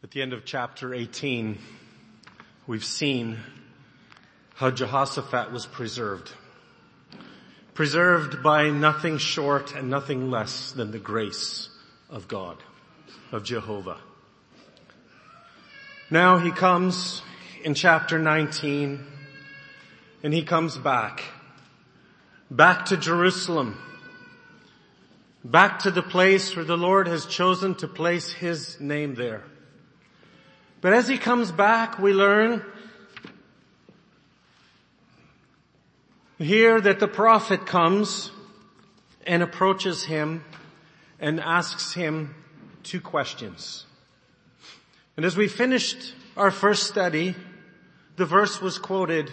At the end of chapter 18, we've seen how Jehoshaphat was preserved. Preserved by nothing short and nothing less than the grace of God, of Jehovah. Now he comes in chapter 19, and he comes back to Jerusalem, back to the place where the Lord has chosen to place his name there. But as he comes back, we learn here that the prophet comes and approaches him and asks him two questions. And as we finished our first study, the verse was quoted,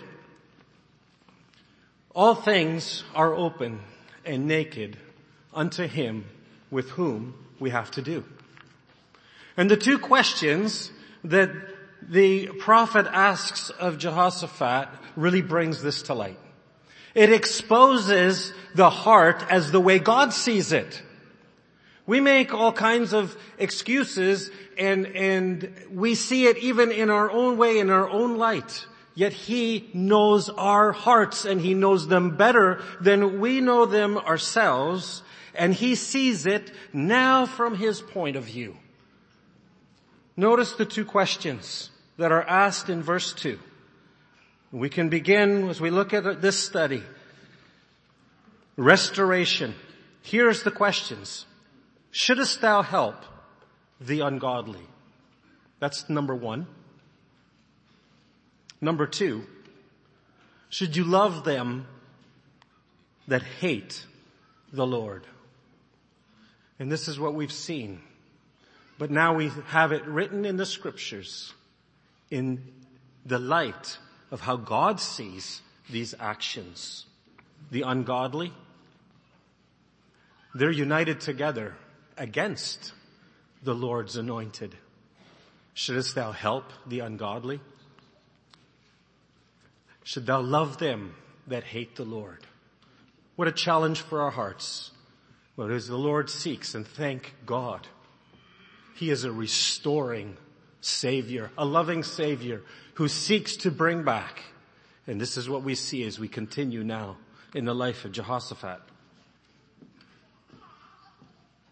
"All things are open and naked unto him with whom we have to do." And the two questions that the prophet asks of Jehoshaphat really brings this to light. It exposes the heart as the way God sees it. We make all kinds of excuses and we see it even in our own way, in our own light. Yet he knows our hearts and he knows them better than we know them ourselves. And he sees it now from his point of view. Notice the two questions that are asked in verse 2. We can begin as we look at this study. Restoration. Here's the questions. Shouldest thou help the ungodly? That's number one. Number two, should you love them that hate the Lord? And this is what we've seen. But now we have it written in the scriptures in the light of how God sees these actions. The ungodly, they're united together against the Lord's anointed. Shouldest thou help the ungodly? Should thou love them that hate the Lord? What a challenge for our hearts. But as the Lord seeks, and thank God, he is a restoring Savior, a loving Savior who seeks to bring back. And this is what we see as we continue now in the life of Jehoshaphat.